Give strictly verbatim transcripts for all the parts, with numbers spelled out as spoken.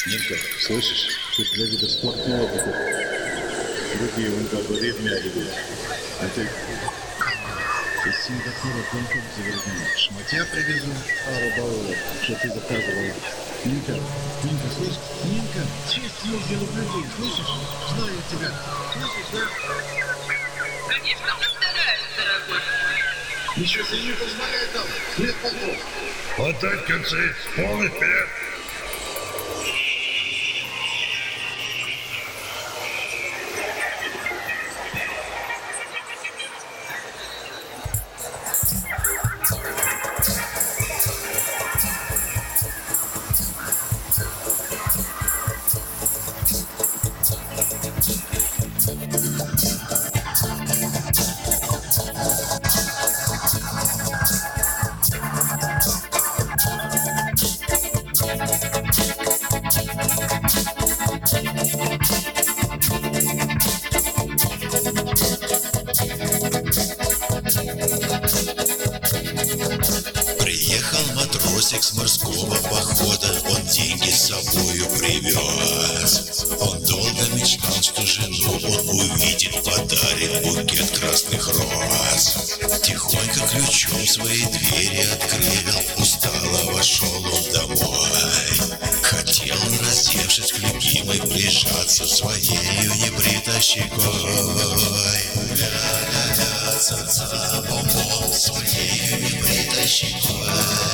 Нинка, слышишь? Тут для вида спортного будет. Другие вон как бы ревмя а ты из Сингапура конком заверни. Шматья привезу, пару баллов, что ты заказывала. Нинка, Нинка, слышишь? Нинка, честь ездила в людей, слышишь? Знаю тебя. Слышишь, да? Конечно, постараюсь, дорогой. Ничего себе не позволяет нам. Свет погол. Хватать концы, полный вперед. Приехал матросик с морского похода, он деньги с собою привез. Он долго мечтал, что жену он увидит, подарит букет красных роз. Тихонько ключом свои двери открыл, устало вошел он домой. Хотел он, раздевшись к любимой, прижаться своею небритой щекой. Ля-ля-ля, ца-ца, бом-бом, своею небритой щекой.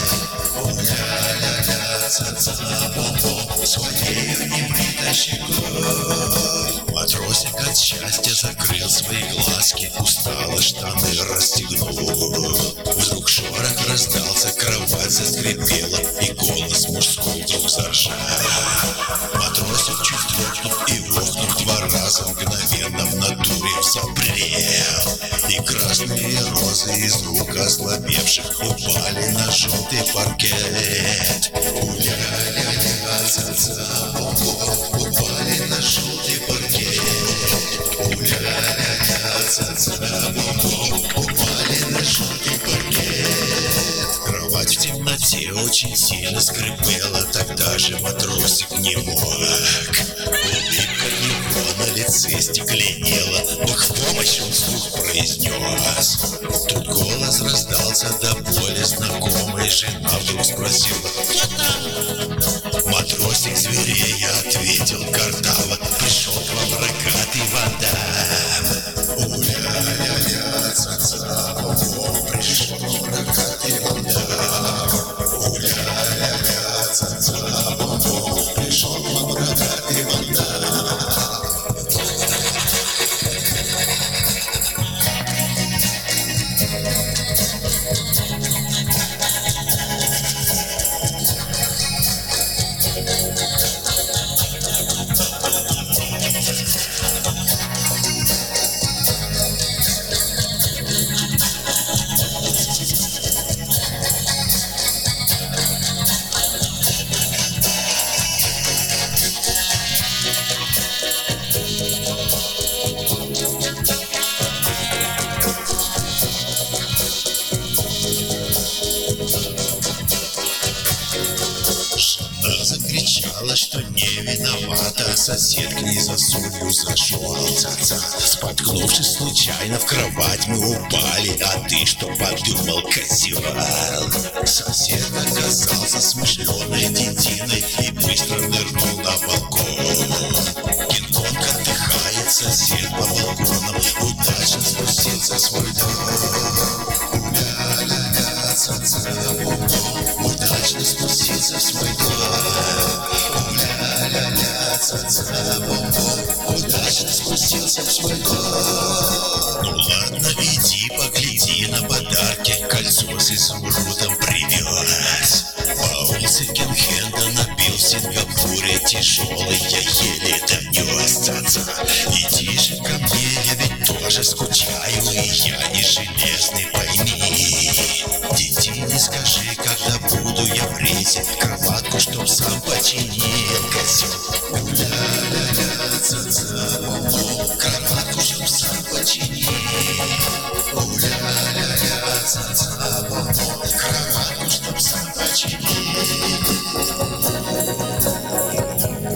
Ля-ля-ля, ца-ца, бом-бом, своею небритой щекой. Матросик от счастья закрыл свои глазки, устало штаны расстегнул. Вдруг шорох раздался, кровать заскрипела, и голос мужской вдруг заржал. Матросик чуть дрогнув и охнув два раза, мгновенно в натуре взапрел. И красные розы из рук ослабевших упали на желтый паркет. Уля-ля-ля, ца-ца, бом-бом, упали на желтый паркет. Уля-ля-ля, ца-ца, бом-бом, упали на желтый паркет. Кровать в темноте очень сильно скрипела, тогда же матросик не мог. Улыбка его на лице стекленела, ох, в помощь он вслух произнес. Тут голос раздался до боли знакомый, жена вдруг спросила: кто там? Матросик зверея ответил картаво: пришел к вам рогатый вандам. Уля-ля-ля, ца-ца, бом-бом, пришел рогатый вандам. Уля-ля-ля, ца-ца, бом-бом, пришел к вам рогатый вандам. Жена закричала, что не виновата, сосед к ней за солью зашел. Ца-ца. Споткнувшись случайно, в кровать мы упали, а ты что подумал, козел? Сосед оказался смышленой детиной и быстро нырнул на балкон. Кинг-Конг отдыхает, сосед по балконам удачно спустился в свой дом. Ля-ля-ля, ца-ца, бом-бом, удачно спустился в свой дом. Ля-ля-ля, ца-ца, бом-бом, удачно спустился в свой дом. Ну ладно, иди погляди на подарки, кольцо с изумрудом привез. Пауль секонд-хенда набил в Сингапуре, тяжелый я еле донес. Ца-ца, иди же ко мне, я ведь тоже скучаю, и я не железный, пойми. Детине скажи, когда буду я в рейсе, кроватку чтоб сам починил, козел. Ля-ля-ля, ца-ца, бом-бом, кроватку чтоб сам починил. Ля-ля-ля, ца-ца, бом-бом, кроватку чтоб сам починил.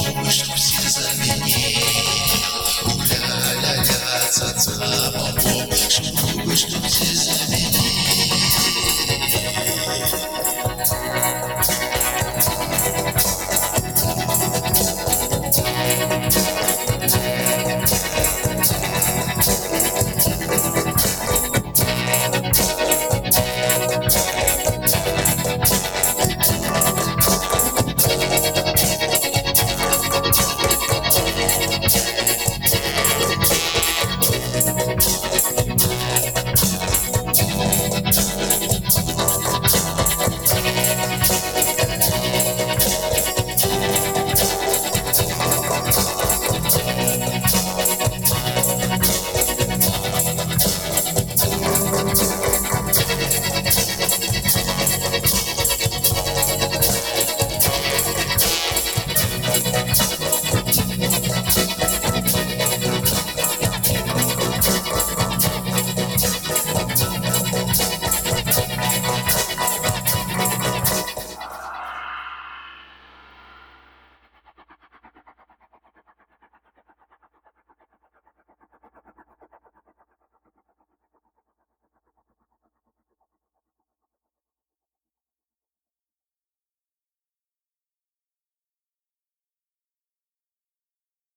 думаешь,